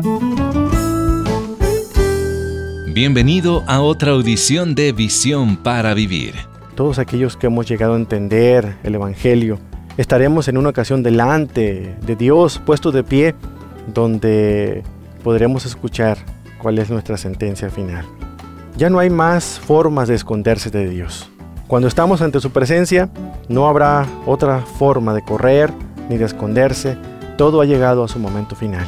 Bienvenido a otra audición de Visión para Vivir. Todos aquellos que hemos llegado a entender el Evangelio, estaremos en una ocasión delante de Dios, puestos de pie, donde podremos escuchar cuál es nuestra sentencia final. Ya no hay más formas de esconderse de Dios. Cuando estamos ante su presencia, no habrá otra forma de correr ni de esconderse. Todo ha llegado a su momento final.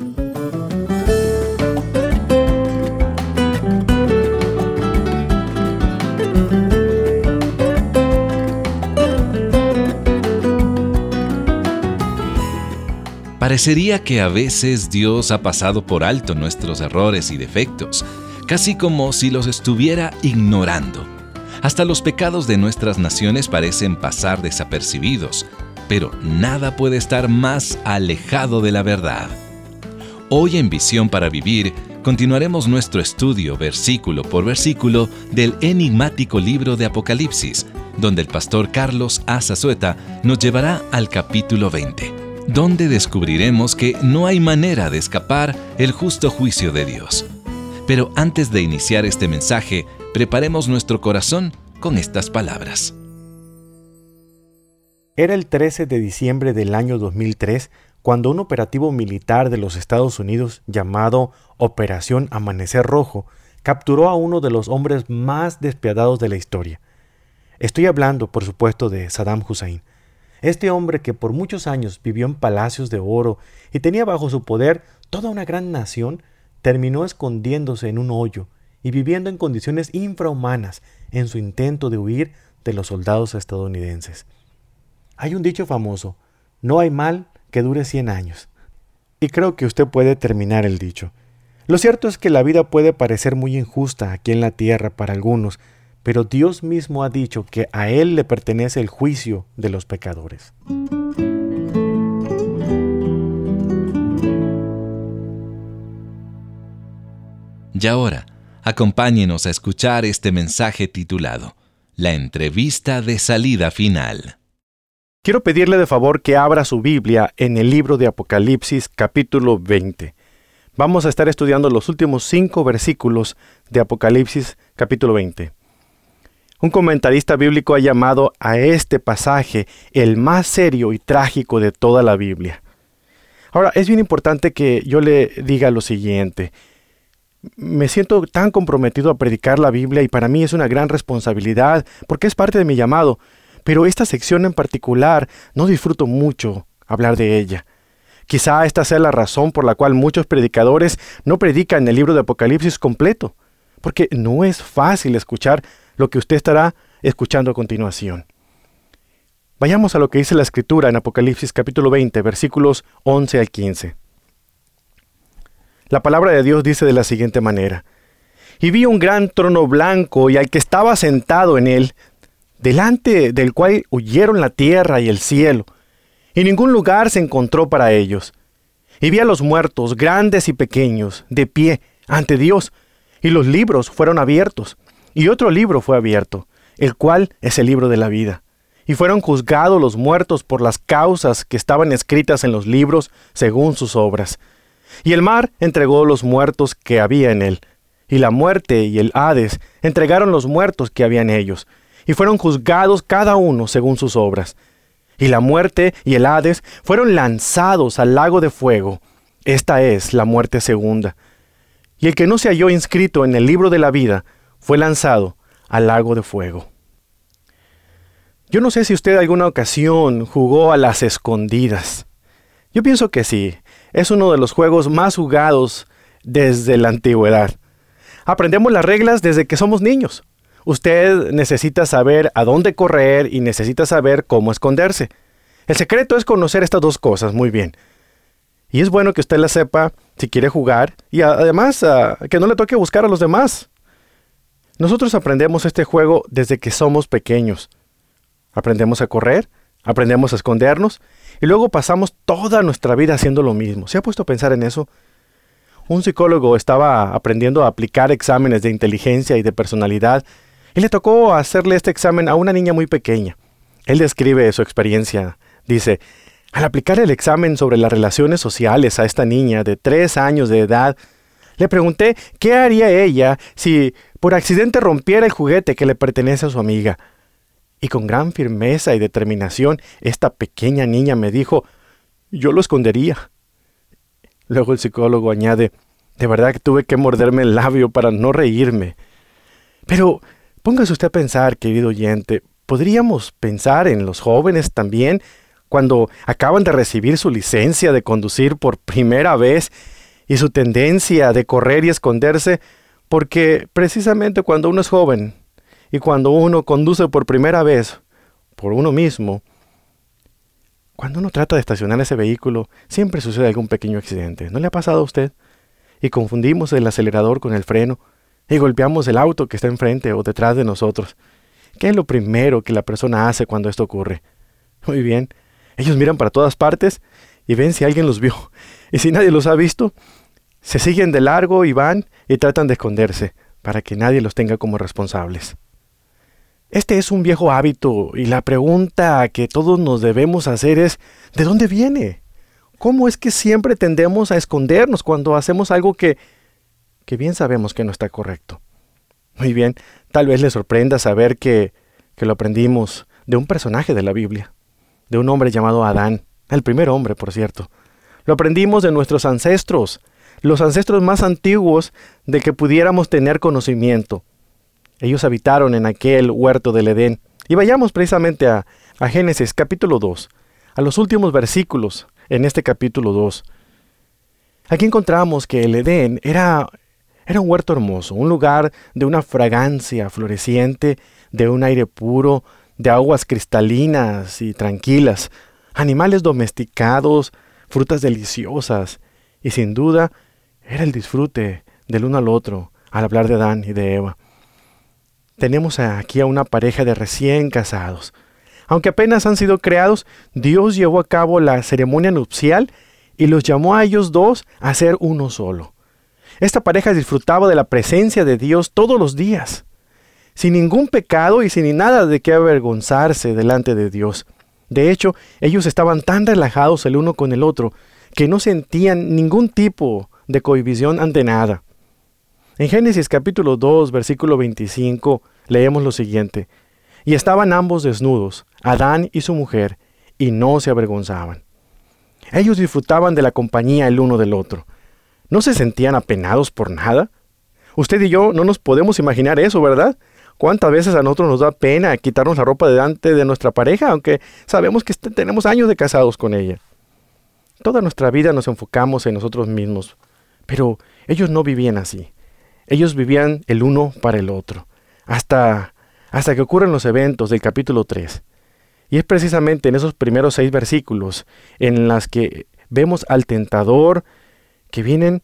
Parecería que a veces Dios ha pasado por alto nuestros errores y defectos, casi como si los estuviera ignorando. Hasta los pecados de nuestras naciones parecen pasar desapercibidos, pero nada puede estar más alejado de la verdad. Hoy en Visión para Vivir continuaremos nuestro estudio versículo por versículo del enigmático libro de Apocalipsis, donde el pastor Carlos A. Zazueta nos llevará al capítulo 20, donde descubriremos que no hay manera de escapar el justo juicio de Dios. Pero antes de iniciar este mensaje, preparemos nuestro corazón con estas palabras. Era el 13 de diciembre del año 2003 cuando un operativo militar de los Estados Unidos llamado Operación Amanecer Rojo capturó a uno de los hombres más despiadados de la historia. Estoy hablando, por supuesto, de Saddam Hussein. Este hombre que por muchos años vivió en palacios de oro y tenía bajo su poder toda una gran nación, terminó escondiéndose en un hoyo y viviendo en condiciones infrahumanas en su intento de huir de los soldados estadounidenses. Hay un dicho famoso: no hay mal que dure 100 años. Y creo que usted puede terminar el dicho. Lo cierto es que la vida puede parecer muy injusta aquí en la tierra para algunos, pero Dios mismo ha dicho que a Él le pertenece el juicio de los pecadores. Y ahora, acompáñenos a escuchar este mensaje titulado La entrevista de salida final. Quiero pedirle de favor que abra su Biblia en el libro de Apocalipsis capítulo 20. Vamos a estar estudiando los últimos 5 versículos de Apocalipsis capítulo 20. Un comentarista bíblico ha llamado a este pasaje el más serio y trágico de toda la Biblia. Ahora, es bien importante que yo le diga lo siguiente. Me siento tan comprometido a predicar la Biblia y para mí es una gran responsabilidad porque es parte de mi llamado, pero esta sección en particular no disfruto mucho hablar de ella. Quizá esta sea la razón por la cual muchos predicadores no predican el libro de Apocalipsis completo, porque no es fácil escuchar lo que usted estará escuchando a continuación. Vayamos a lo que dice la Escritura en Apocalipsis capítulo 20, versículos 11 al 15. La palabra de Dios dice de la siguiente manera: Y vi un gran trono blanco y al que estaba sentado en él, delante del cual huyeron la tierra y el cielo, y ningún lugar se encontró para ellos. Y vi a los muertos, grandes y pequeños, de pie ante Dios, y los libros fueron abiertos, y otro libro fue abierto, el cual es el libro de la vida. Y fueron juzgados los muertos por las causas que estaban escritas en los libros según sus obras. Y el mar entregó los muertos que había en él, y la muerte y el Hades entregaron los muertos que había en ellos, y fueron juzgados cada uno según sus obras. Y la muerte y el Hades fueron lanzados al lago de fuego. Esta es la muerte segunda. Y el que no se halló inscrito en el libro de la vida fue lanzado al lago de fuego. Yo no sé si usted alguna ocasión jugó a las escondidas. Yo pienso que sí. Es uno de los juegos más jugados desde la antigüedad. Aprendemos las reglas desde que somos niños. Usted necesita saber a dónde correr y necesita saber cómo esconderse. El secreto es conocer estas dos cosas muy bien. Y es bueno que usted las sepa si quiere jugar y además que no le toque buscar a los demás. Nosotros aprendemos este juego desde que somos pequeños. Aprendemos a correr, aprendemos a escondernos y luego pasamos toda nuestra vida haciendo lo mismo. ¿Se ha puesto a pensar en eso? Un psicólogo estaba aprendiendo a aplicar exámenes de inteligencia y de personalidad y le tocó hacerle este examen a una niña muy pequeña. Él describe su experiencia. Dice: Al aplicar el examen sobre las relaciones sociales a esta niña de 3 años de edad, le pregunté qué haría ella si por accidente rompiera el juguete que le pertenece a su amiga. Y con gran firmeza y determinación, esta pequeña niña me dijo, yo lo escondería. Luego el psicólogo añade, de verdad que tuve que morderme el labio para no reírme. Pero póngase usted a pensar, querido oyente, ¿podríamos pensar en los jóvenes también cuando acaban de recibir su licencia de conducir por primera vez y su tendencia de correr y esconderse? Porque precisamente cuando uno es joven y cuando uno conduce por primera vez por uno mismo, cuando uno trata de estacionar ese vehículo, siempre sucede algún pequeño accidente. ¿No le ha pasado a usted? Y confundimos el acelerador con el freno y golpeamos el auto que está enfrente o detrás de nosotros. ¿Qué es lo primero que la persona hace cuando esto ocurre? Muy bien, ellos miran para todas partes y ven si alguien los vio. Y si nadie los ha visto, se siguen de largo y van y tratan de esconderse para que nadie los tenga como responsables. Este es un viejo hábito y la pregunta que todos nos debemos hacer es, ¿de dónde viene? ¿Cómo es que siempre tendemos a escondernos cuando hacemos algo que bien sabemos que no está correcto? Muy bien, tal vez le sorprenda saber que lo aprendimos de un personaje de la Biblia, de un hombre llamado Adán, el primer hombre, por cierto. Lo aprendimos de nuestros ancestros, los ancestros más antiguos de que pudiéramos tener conocimiento. Ellos habitaron en aquel huerto del Edén. Y vayamos precisamente a Génesis capítulo 2, a los últimos versículos en este capítulo 2. Aquí encontramos que el Edén era un huerto hermoso, un lugar de una fragancia floreciente, de un aire puro, de aguas cristalinas y tranquilas, animales domesticados, frutas deliciosas, y sin duda era el disfrute del uno al otro al hablar de Adán y de Eva. Tenemos aquí a una pareja de recién casados. Aunque apenas han sido creados, Dios llevó a cabo la ceremonia nupcial y los llamó a ellos dos a ser uno solo. Esta pareja disfrutaba de la presencia de Dios todos los días, sin ningún pecado y sin nada de qué avergonzarse delante de Dios. De hecho, ellos estaban tan relajados el uno con el otro que no sentían ningún tipo de cohibición ante nada. En Génesis capítulo 2, versículo 25, leemos lo siguiente. Y estaban ambos desnudos, Adán y su mujer, y no se avergonzaban. Ellos disfrutaban de la compañía el uno del otro. ¿No se sentían apenados por nada? Usted y yo no nos podemos imaginar eso, ¿verdad? ¿Cuántas veces a nosotros nos da pena quitarnos la ropa delante de nuestra pareja, aunque sabemos que tenemos años de casados con ella? Toda nuestra vida nos enfocamos en nosotros mismos, pero ellos no vivían así. Ellos vivían el uno para el otro, hasta que ocurren los eventos del capítulo 3. Y es precisamente en esos primeros 6 versículos en las que vemos al tentador que vienen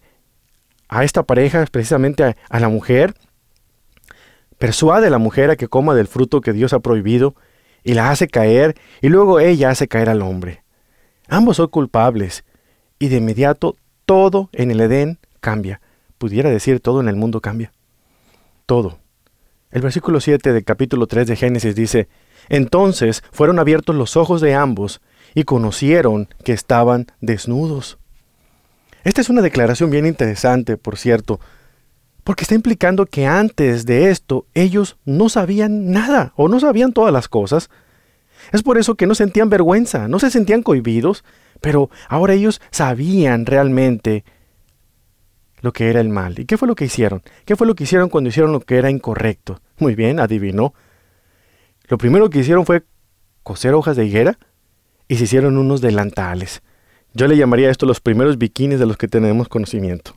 a esta pareja, precisamente a la mujer, persuade a la mujer a que coma del fruto que Dios ha prohibido y la hace caer, y luego ella hace caer al hombre. Ambos son culpables, y de inmediato todo en el Edén cambia. Pudiera decir, todo en el mundo cambia. Todo. El versículo 7 del capítulo 3 de Génesis dice, entonces fueron abiertos los ojos de ambos y conocieron que estaban desnudos. Esta es una declaración bien interesante, por cierto, porque está implicando que antes de esto ellos no sabían nada o no sabían todas las cosas. Es por eso que no sentían vergüenza, no se sentían cohibidos, pero ahora ellos sabían realmente lo que era el mal. ¿Y qué fue lo que hicieron? ¿Qué fue lo que hicieron cuando hicieron lo que era incorrecto? Muy bien, adivinó. Lo primero que hicieron fue coser hojas de higuera y se hicieron unos delantales. Yo le llamaría a esto los primeros bikinis de los que tenemos conocimiento.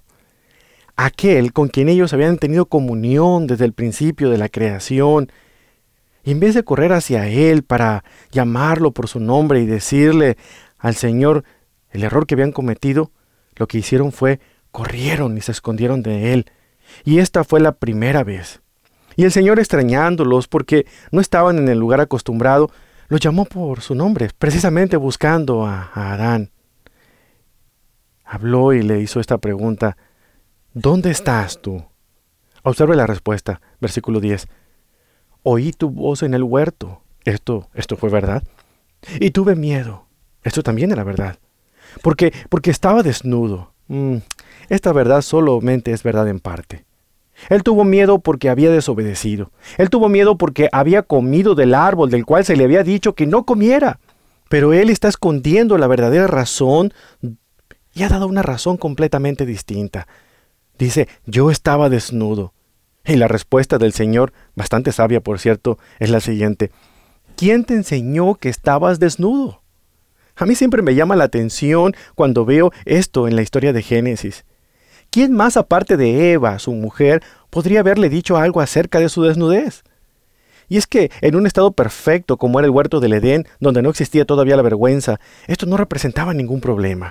Aquel con quien ellos habían tenido comunión desde el principio de la creación, y en vez de correr hacia él para llamarlo por su nombre y decirle al Señor el error que habían cometido, lo que hicieron fue corrieron y se escondieron de él. Y esta fue la primera vez. Y el Señor, extrañándolos porque no estaban en el lugar acostumbrado, los llamó por su nombre, precisamente buscando a Adán. Habló y le hizo esta pregunta, ¿dónde estás tú? Observe la respuesta, versículo 10. Oí tu voz en el huerto. Esto fue verdad. Y tuve miedo. Esto también era verdad. Porque estaba desnudo. Esta verdad solamente es verdad en parte. Él tuvo miedo porque había desobedecido. Él tuvo miedo porque había comido del árbol del cual se le había dicho que no comiera. Pero él está escondiendo la verdadera razón y ha dado una razón completamente distinta. Dice, yo estaba desnudo. Y la respuesta del Señor, bastante sabia por cierto, es la siguiente. ¿Quién te enseñó que estabas desnudo? A mí siempre me llama la atención cuando veo esto en la historia de Génesis. ¿Quién más aparte de Eva, su mujer, podría haberle dicho algo acerca de su desnudez? Y es que en un estado perfecto como era el huerto del Edén, donde no existía todavía la vergüenza, esto no representaba ningún problema.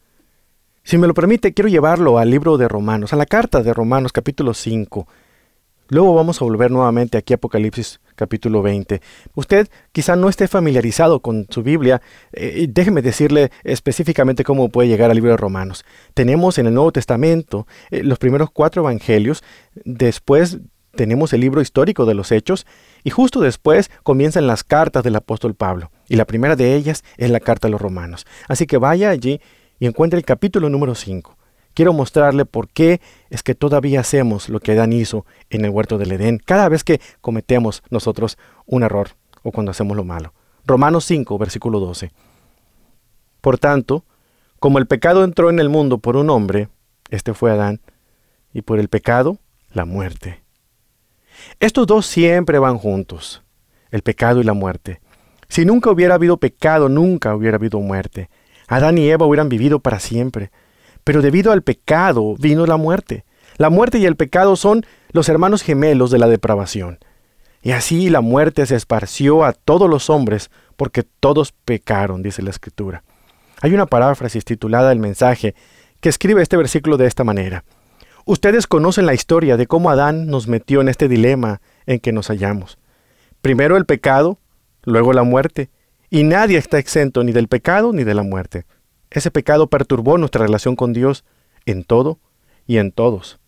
Si me lo permite, quiero llevarlo al libro de Romanos, a la carta de Romanos capítulo 5. Luego vamos a volver nuevamente aquí a Apocalipsis capítulo 20. Usted quizá no esté familiarizado con su Biblia. Déjeme decirle específicamente cómo puede llegar al libro de Romanos. Tenemos en el Nuevo Testamento los primeros 4 evangelios. Después tenemos el libro histórico de los Hechos. Y justo después comienzan las cartas del apóstol Pablo. Y la primera de ellas es la carta a los Romanos. Así que vaya allí y encuentre el capítulo número 5. Quiero mostrarle por qué es que todavía hacemos lo que Adán hizo en el huerto del Edén cada vez que cometemos nosotros un error o cuando hacemos lo malo. Romanos 5, versículo 12. Por tanto, como el pecado entró en el mundo por un hombre, este fue Adán, y por el pecado, la muerte. Estos dos siempre van juntos, el pecado y la muerte. Si nunca hubiera habido pecado, nunca hubiera habido muerte. Adán y Eva hubieran vivido para siempre. Pero debido al pecado vino la muerte. La muerte y el pecado son los hermanos gemelos de la depravación. Y así la muerte se esparció a todos los hombres porque todos pecaron, dice la Escritura. Hay una paráfrasis titulada El mensaje que escribe este versículo de esta manera. Ustedes conocen la historia de cómo Adán nos metió en este dilema en que nos hallamos. Primero el pecado, luego la muerte, y nadie está exento ni del pecado ni de la muerte. Ese pecado perturbó nuestra relación con Dios en todo y en todos.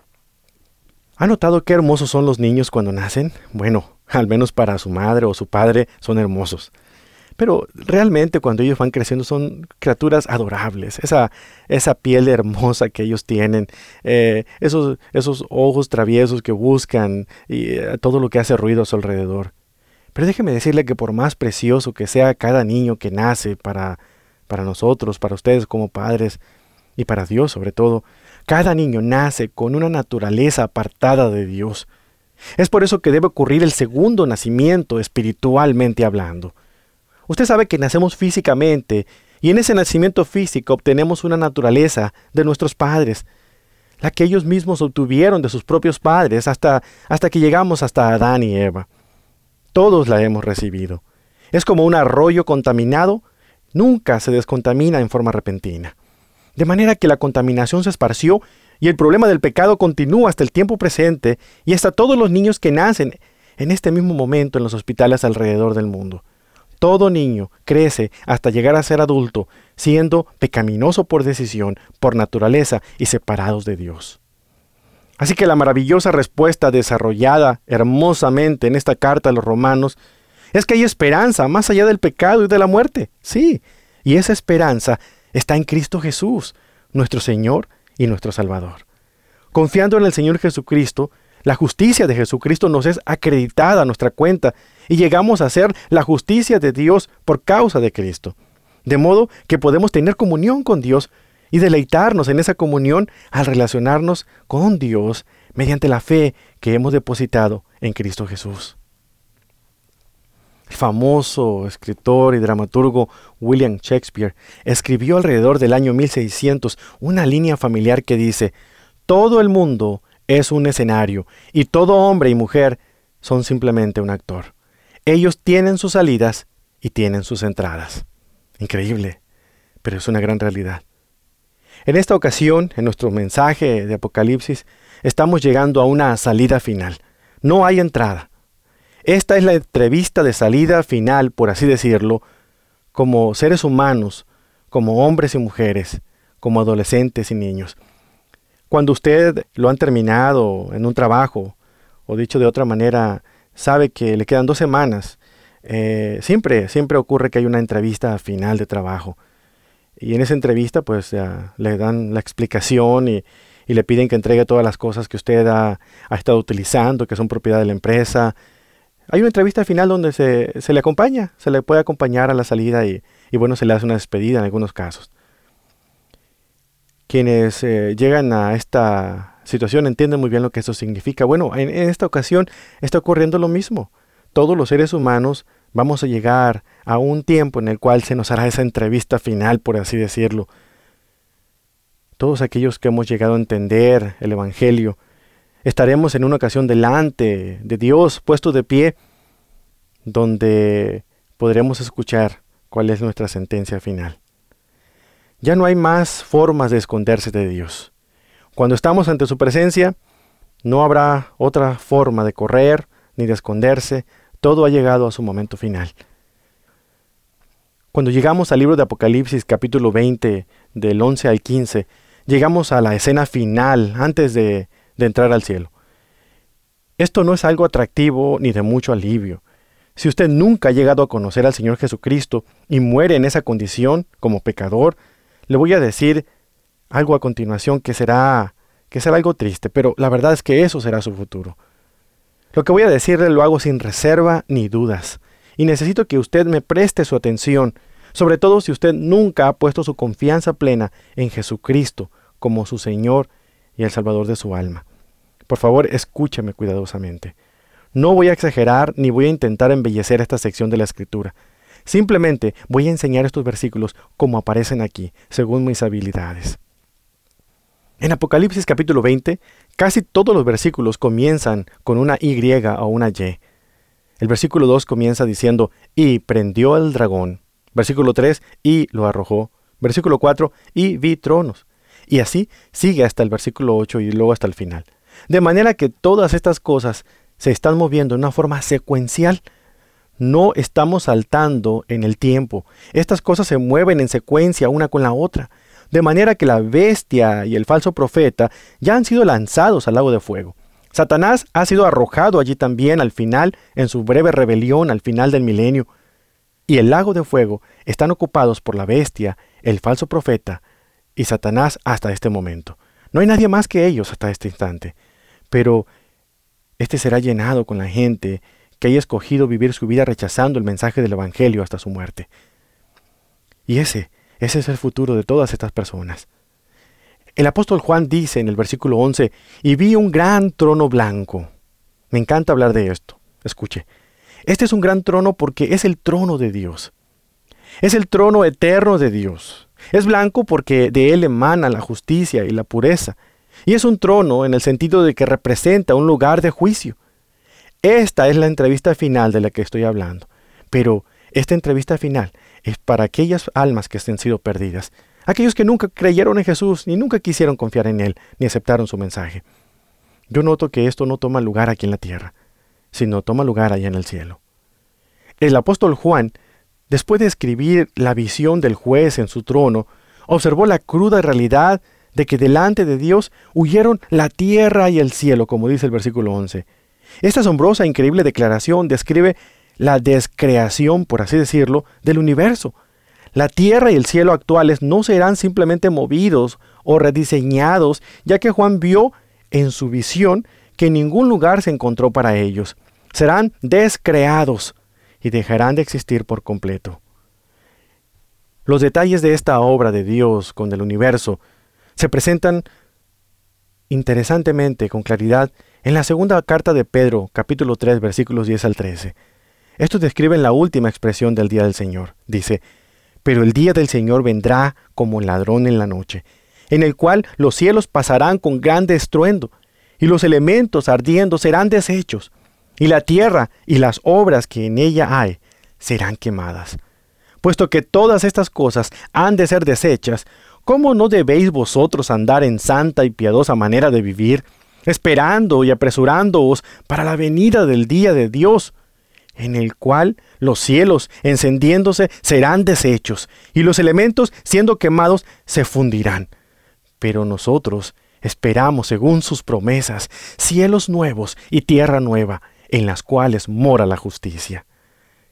¿Ha notado qué hermosos son los niños cuando nacen? Bueno, al menos para su madre o su padre son hermosos. Pero realmente cuando ellos van creciendo son criaturas adorables. Esa piel hermosa que ellos tienen, esos ojos traviesos que buscan y todo lo que hace ruido a su alrededor. Pero déjeme decirle que por más precioso que sea cada niño que nace para nosotros, para ustedes como padres y para Dios sobre todo, cada niño nace con una naturaleza apartada de Dios. Es por eso que debe ocurrir el segundo nacimiento espiritualmente hablando. Usted sabe que nacemos físicamente y en ese nacimiento físico obtenemos una naturaleza de nuestros padres, la que ellos mismos obtuvieron de sus propios padres hasta que llegamos hasta Adán y Eva. Todos la hemos recibido. Es como un arroyo contaminado. Nunca se descontamina en forma repentina. De manera que la contaminación se esparció y el problema del pecado continúa hasta el tiempo presente y hasta todos los niños que nacen en este mismo momento en los hospitales alrededor del mundo. Todo niño crece hasta llegar a ser adulto, siendo pecaminoso por decisión, por naturaleza y separados de Dios. Así que la maravillosa respuesta desarrollada hermosamente en esta carta a los Romanos es que hay esperanza más allá del pecado y de la muerte. Sí, y esa esperanza está en Cristo Jesús, nuestro Señor y nuestro Salvador. Confiando en el Señor Jesucristo, la justicia de Jesucristo nos es acreditada a nuestra cuenta y llegamos a ser la justicia de Dios por causa de Cristo. De modo que podemos tener comunión con Dios y deleitarnos en esa comunión al relacionarnos con Dios mediante la fe que hemos depositado en Cristo Jesús. El famoso escritor y dramaturgo William Shakespeare escribió alrededor del año 1600 una línea familiar que dice: todo el mundo es un escenario y todo hombre y mujer son simplemente un actor. Ellos tienen sus salidas y tienen sus entradas. Increíble, pero es una gran realidad. En esta ocasión, en nuestro mensaje de Apocalipsis, estamos llegando a una salida final. No hay entrada. Esta es la entrevista de salida final, por así decirlo, como seres humanos, como hombres y mujeres, como adolescentes y niños. Cuando usted lo han terminado en un trabajo, o dicho de otra manera, sabe que le quedan 2 semanas siempre ocurre que hay una entrevista final de trabajo. Y en esa entrevista pues le dan la explicación y le piden que entregue todas las cosas que usted ha estado utilizando, que son propiedad de la empresa. Hay una entrevista final donde se le acompaña, se le puede acompañar a la salida y bueno, se le hace una despedida en algunos casos. Quienes llegan a esta situación entienden muy bien lo que eso significa. Bueno, en esta ocasión está ocurriendo lo mismo. Todos los seres humanos vamos a llegar a un tiempo en el cual se nos hará esa entrevista final, por así decirlo. Todos aquellos que hemos llegado a entender el Evangelio, estaremos en una ocasión delante de Dios, puestos de pie, donde podremos escuchar cuál es nuestra sentencia final. Ya no hay más formas de esconderse de Dios. Cuando estamos ante su presencia, no habrá otra forma de correr ni de esconderse. Todo ha llegado a su momento final. Cuando llegamos al libro de Apocalipsis, capítulo 20, del 11 al 15, llegamos a la escena final antes de entrar al cielo. Esto no es algo atractivo ni de mucho alivio. Si usted nunca ha llegado a conocer al Señor Jesucristo y muere en esa condición como pecador, le voy a decir algo a continuación que será algo triste, pero la verdad es que eso será su futuro. Lo que voy a decirle lo hago sin reserva ni dudas, y necesito que usted me preste su atención, sobre todo si usted nunca ha puesto su confianza plena en Jesucristo como su Señor y el Salvador de su alma. Por favor, escúcheme cuidadosamente. No voy a exagerar ni voy a intentar embellecer esta sección de la Escritura. Simplemente voy a enseñar estos versículos como aparecen aquí, según mis habilidades. En Apocalipsis capítulo 20, casi todos los versículos comienzan con una Y o una Y. El versículo 2 comienza diciendo, y prendió el dragón. Versículo 3, y lo arrojó. Versículo 4, y vi tronos. Y así sigue hasta el versículo 8 y luego hasta el final. De manera que todas estas cosas se están moviendo de una forma secuencial. No estamos saltando en el tiempo. Estas cosas se mueven en secuencia una con la otra. De manera que la bestia y el falso profeta ya han sido lanzados al lago de fuego. Satanás ha sido arrojado allí también al final, en su breve rebelión al final del milenio. Y el lago de fuego están ocupados por la bestia, el falso profeta y Satanás hasta este momento. No hay nadie más que ellos hasta este instante. Pero este será llenado con la gente que haya escogido vivir su vida rechazando el mensaje del Evangelio hasta su muerte. Y ese es el futuro de todas estas personas. El apóstol Juan dice en el versículo 11, y vi un gran trono blanco. Me encanta hablar de esto. Escuche, este es un gran trono porque es el trono de Dios. Es el trono eterno de Dios. Es blanco porque de él emana la justicia y la pureza. Y es un trono en el sentido de que representa un lugar de juicio. Esta es la entrevista final de la que estoy hablando. Pero esta entrevista final es para aquellas almas que han sido perdidas. Aquellos que nunca creyeron en Jesús, ni nunca quisieron confiar en Él, ni aceptaron su mensaje. Yo noto que esto no toma lugar aquí en la tierra, sino toma lugar allá en el cielo. El apóstol Juan, después de escribir la visión del juez en su trono, observó la cruda realidad de que delante de Dios huyeron la tierra y el cielo, como dice el versículo 11. Esta asombrosa e increíble declaración describe la descreación, por así decirlo, del universo. La tierra y el cielo actuales no serán simplemente movidos o rediseñados, ya que Juan vio en su visión que en ningún lugar se encontró para ellos. Serán descreados y dejarán de existir por completo. Los detalles de esta obra de Dios con el universo se presentan interesantemente con claridad en la segunda carta de Pedro, capítulo 3, versículos 10 al 13. Estos describen la última expresión del día del Señor. Dice, pero el día del Señor vendrá como ladrón en la noche, en el cual los cielos pasarán con grande estruendo, y los elementos ardiendo serán deshechos, y la tierra y las obras que en ella hay serán quemadas. Puesto que todas estas cosas han de ser deshechas, ¿cómo no debéis vosotros andar en santa y piadosa manera de vivir, esperando y apresurándoos para la venida del día de Dios, en el cual los cielos, encendiéndose, serán deshechos, y los elementos, siendo quemados, se fundirán? Pero nosotros esperamos, según sus promesas, cielos nuevos y tierra nueva, en las cuales mora la justicia.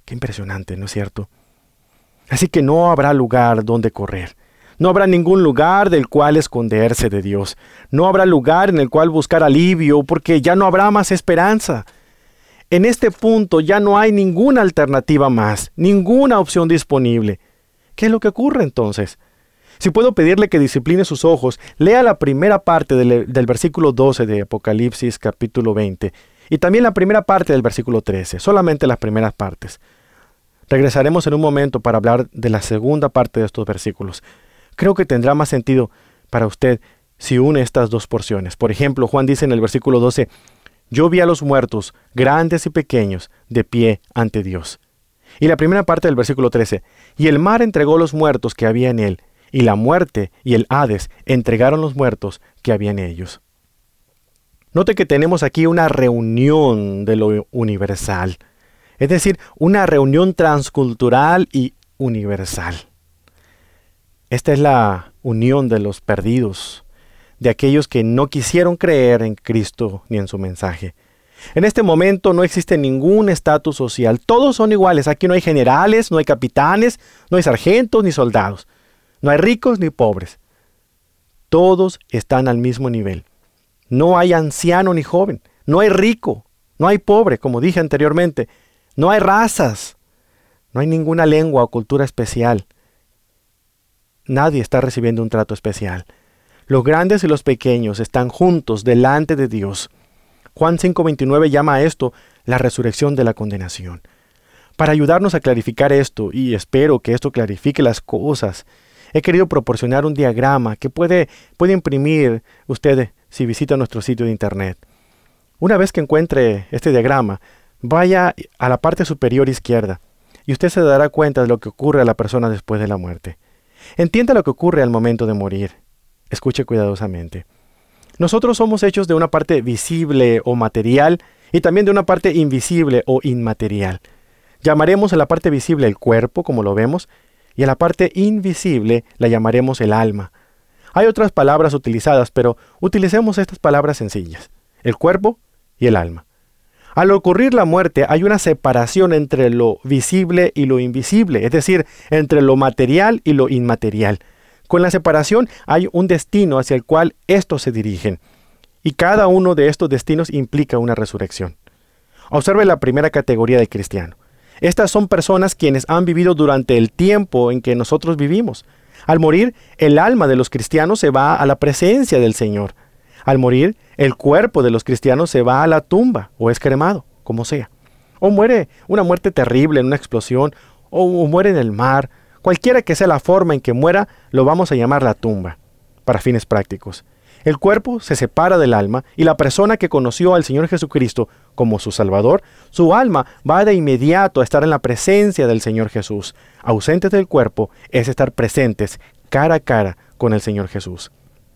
Qué impresionante, ¿no es cierto? Así que no habrá lugar donde correr. No habrá ningún lugar del cual esconderse de Dios. No habrá lugar en el cual buscar alivio, porque ya no habrá más esperanza. En este punto ya no hay ninguna alternativa más, ninguna opción disponible. ¿Qué es lo que ocurre entonces? Si puedo pedirle que discipline sus ojos, lea la primera parte del versículo 12 de Apocalipsis capítulo 20 y también la primera parte del versículo 13, solamente las primeras partes. Regresaremos en un momento para hablar de la segunda parte de estos versículos. Creo que tendrá más sentido para usted si une estas dos porciones. Por ejemplo, Juan dice en el versículo 12, yo vi a los muertos, grandes y pequeños, de pie ante Dios. Y la primera parte del versículo 13, y el mar entregó los muertos que había en él, y la muerte y el Hades entregaron los muertos que había en ellos. Note que tenemos aquí una reunión de lo universal, es decir, una reunión transcultural y universal. Esta es la unión de los perdidos, de aquellos que no quisieron creer en Cristo ni en su mensaje. En este momento no existe ningún estatus social, todos son iguales, aquí no hay generales, no hay capitanes, no hay sargentos ni soldados, no hay ricos ni pobres. Todos están al mismo nivel. No hay anciano ni joven, no hay rico, no hay pobre, como dije anteriormente, no hay razas, no hay ninguna lengua o cultura especial. Nadie está recibiendo un trato especial. Los grandes y los pequeños están juntos delante de Dios. Juan 5:29 llama a esto la resurrección de la condenación. Para ayudarnos a clarificar esto, y espero que esto clarifique las cosas, he querido proporcionar un diagrama que puede imprimir usted si visita nuestro sitio de internet. Una vez que encuentre este diagrama, vaya a la parte superior izquierda y usted se dará cuenta de lo que ocurre a la persona después de la muerte. Entienda lo que ocurre al momento de morir. Escuche cuidadosamente. Nosotros somos hechos de una parte visible o material y también de una parte invisible o inmaterial. Llamaremos a la parte visible el cuerpo, como lo vemos, y a la parte invisible la llamaremos el alma. Hay otras palabras utilizadas, pero utilicemos estas palabras sencillas: el cuerpo y el alma. Al ocurrir la muerte hay una separación entre lo visible y lo invisible, es decir, entre lo material y lo inmaterial. Con la separación hay un destino hacia el cual estos se dirigen, y cada uno de estos destinos implica una resurrección. Observe la primera categoría de cristiano. Estas son personas quienes han vivido durante el tiempo en que nosotros vivimos. Al morir, el alma de los cristianos se va a la presencia del Señor. Al morir, el cuerpo de los cristianos se va a la tumba o es cremado, como sea. O muere una muerte terrible en una explosión, o muere en el mar. Cualquiera que sea la forma en que muera, lo vamos a llamar la tumba, para fines prácticos. El cuerpo se separa del alma y la persona que conoció al Señor Jesucristo como su Salvador, su alma va de inmediato a estar en la presencia del Señor Jesús. Ausentes del cuerpo es estar presentes cara a cara con el Señor Jesús.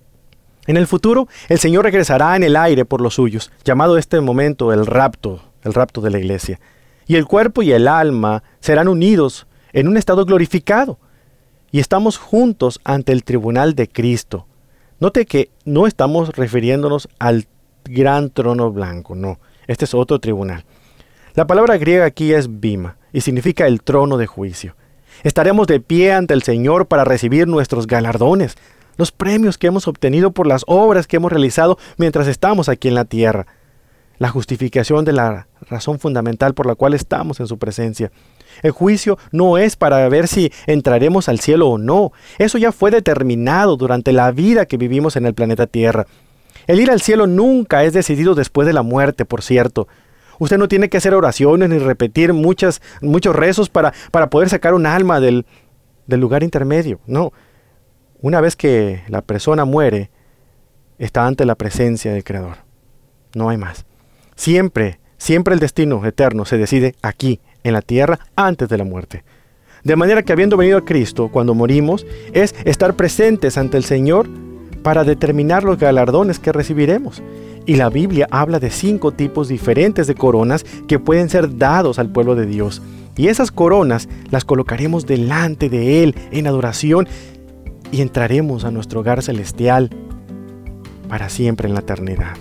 En el futuro, el Señor regresará en el aire por los suyos, llamado este momento el rapto de la iglesia. Y el cuerpo y el alma serán unidos en un estado glorificado. Y estamos juntos ante el tribunal de Cristo. Note que no estamos refiriéndonos al gran trono blanco, no. Este es otro tribunal. La palabra griega aquí es bima y significa el trono de juicio. Estaremos de pie ante el Señor para recibir nuestros galardones, los premios que hemos obtenido por las obras que hemos realizado mientras estamos aquí en la tierra. La justificación de la razón fundamental por la cual estamos en su presencia. El juicio no es para ver si entraremos al cielo o no. Eso ya fue determinado durante la vida que vivimos en el planeta Tierra. El ir al cielo nunca es decidido después de la muerte, por cierto. Usted no tiene que hacer oraciones ni repetir muchos rezos para poder sacar un alma del lugar intermedio. No. Una vez que la persona muere, está ante la presencia del Creador. No hay más. Siempre el destino eterno se decide aquí, en la tierra, antes de la muerte. De manera que habiendo venido a Cristo, cuando morimos, es estar presentes ante el Señor para determinar los galardones que recibiremos. Y la Biblia habla de 5 tipos diferentes de coronas que pueden ser dados al pueblo de Dios. Y esas coronas las colocaremos delante de Él en adoración y entraremos a nuestro hogar celestial para siempre en la eternidad.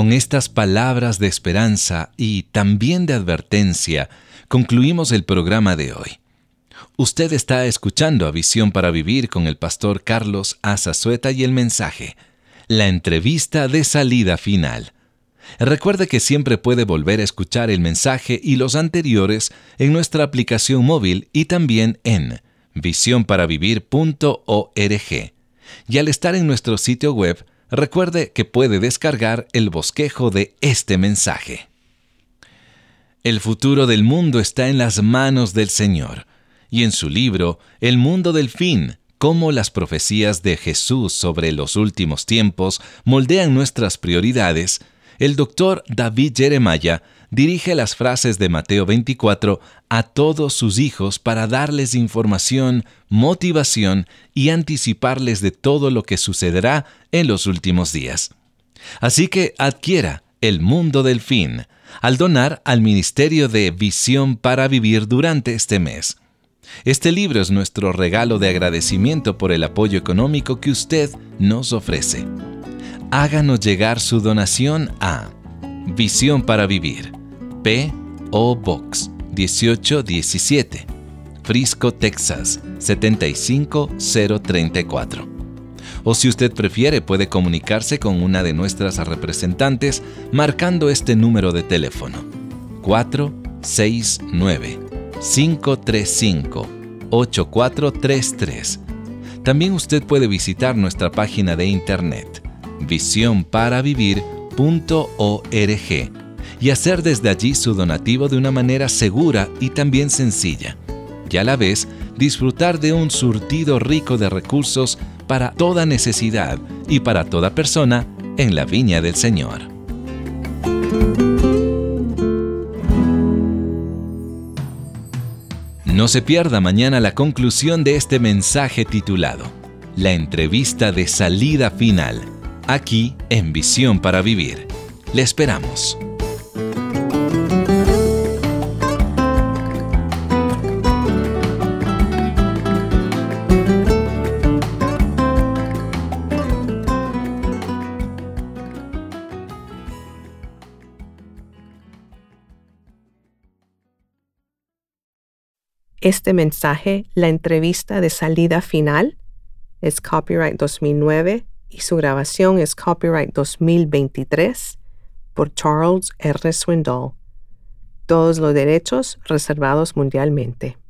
Con estas palabras de esperanza y también de advertencia, concluimos el programa de hoy. Usted está escuchando a Visión para Vivir con el pastor Carlos Azazueta y el mensaje, la entrevista de salida final. Recuerde que siempre puede volver a escuchar el mensaje y los anteriores en nuestra aplicación móvil y también en visionparavivir.org. Y al estar en nuestro sitio web, recuerde que puede descargar el bosquejo de este mensaje. El futuro del mundo está en las manos del Señor, y en su libro, El mundo del fin, cómo las profecías de Jesús sobre los últimos tiempos moldean nuestras prioridades, el Dr. David Jeremiah dirige las frases de Mateo 24 a todos sus hijos para darles información, motivación y anticiparles de todo lo que sucederá en los últimos días. Así que adquiera El mundo del fin al donar al Ministerio de Visión para Vivir durante este mes. Este libro es nuestro regalo de agradecimiento por el apoyo económico que usted nos ofrece. Háganos llegar su donación a Visión para Vivir, P.O. Box 1817, Frisco, Texas 75034. O si usted prefiere, puede comunicarse con una de nuestras representantes marcando este número de teléfono: 469-535-8433. También usted puede visitar nuestra página de internet visionparavivir.org y hacer desde allí su donativo de una manera segura y también sencilla, y a la vez disfrutar de un surtido rico de recursos para toda necesidad y para toda persona en la viña del Señor. No se pierda mañana la conclusión de este mensaje titulado La entrevista de salida final, aquí en Visión para Vivir. Le esperamos. Este mensaje, la entrevista de salida final, es copyright 2009 y su grabación es copyright 2023 por Charles R. Swindoll. Todos los derechos reservados mundialmente.